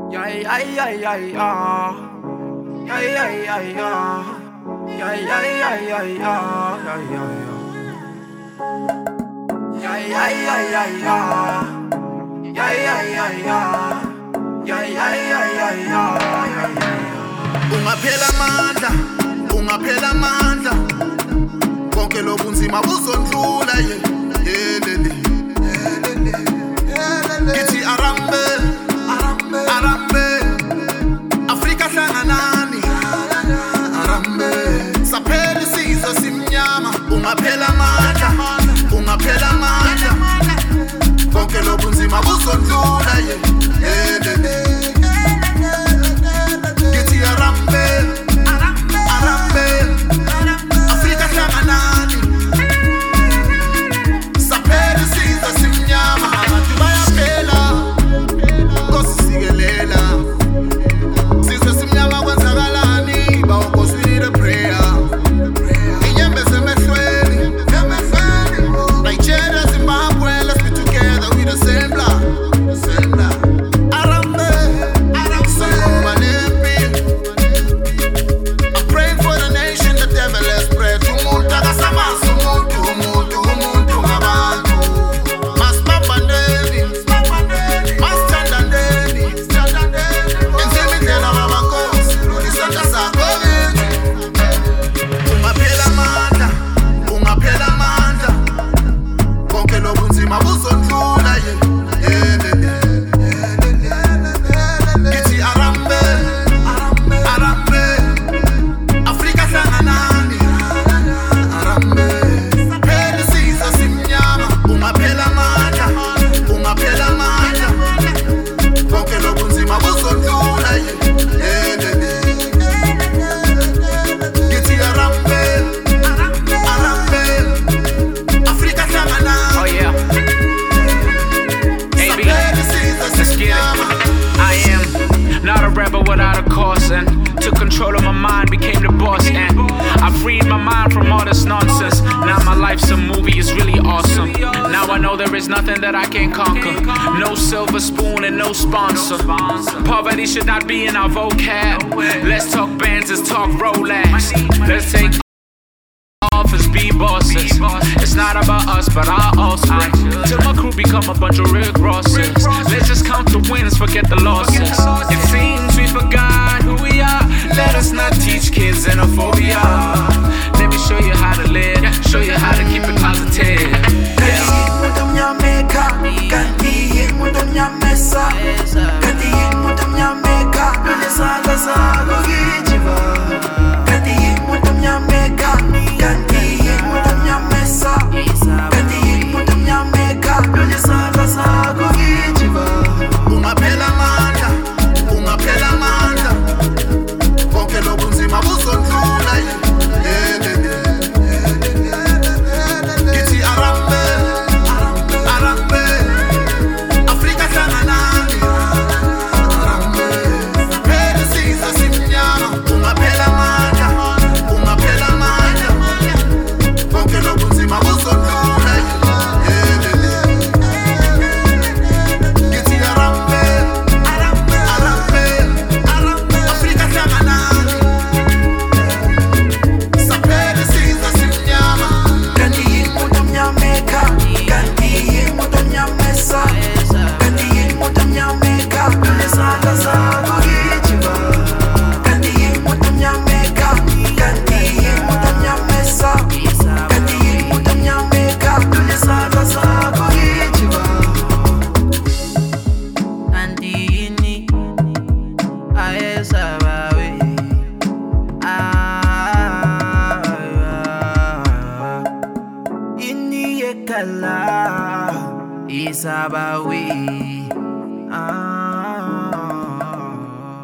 Yeah, yeah, yeah, yeah, yeah. Yeah, yeah, yeah, yeah. Yeah, yeah, yeah, yeah, yeah. Yeah, yeah, yeah, yeah, yeah. Yeah, yeah, yeah, yeah. Yeah, yeah, yeah, yeah, yeah. Ungaphela amandla, ungaphela amandla. Konke lobunzima buzondlula yelele. Kithi arambe, arambe. Afrika hlanganani, arambe. Saphela isizwe simnyama. Ungaphela amandla, ungaphela amandla. Konke lobunzima buzondlula yelele. Kithi arambe, arambe. Afrika hlanganani. Saphela isizwe simnyama. Abantu bayaphela, Nkosi sikelela. Sizwe simnyama kwenzakalani. Bawo we need a prayer. Inyembezi emehlweni, Nigeria, Zimbabwe, let's be together, we the same blood. Arambe, Saloma Lempi. I'm praying for the nation, the devil has spread. Umuntu akasamanzi, umuntu ngabantu. Masibambandeni, masithandandeni. Enzeni indlela babankosi, isandla sakho kithi. Ungaphela amandla, ungaphela amandla. Konke lobunzima buzondlula yelele. Kithi arambe, arambe. Afrika hlanganani, arambe. Saphela isizwe simnyama. Ungaphela amandla, ungaphela amandla. Konke lobunzima buzondlula yelele. Kithi arambe, arambe. Afrika hlanganani. Oh yeah. AB, let's get it. I am not a rebel without a cause, and took control of my mind, became the boss, and I freed my mind from all this nonsense. Now my life's a movie, it's really awesome. Now I know there is nothing that I can't conquer. No silver spoon and no sponsor. Poverty should not be in our vocab. Let's talk bands, let's talk Rolex. Let's take off as B-bosses. It's not about us, but our offspring. Till my crew become a bunch of Rick Rosses. Let's just count the wins, forget the losses. It seems we forgot who we are. Let us not teach kids xenophobia. Let me show you how to live, show you how to keep it positive. Ungaphela amandla, ungaphela amandla. Konke lobunzima buzondlula yelele. Kithi arambe, arambe. Afrika hlanganani, arambe. Saphela isizwe simnyama. Ungaphela amandla, ungaphela amandla. Konke lobunzima buzondlula yelele. Kithi arambe, arambe. Afrika hlanganani. Saphela isizwe simnyama. Isabawi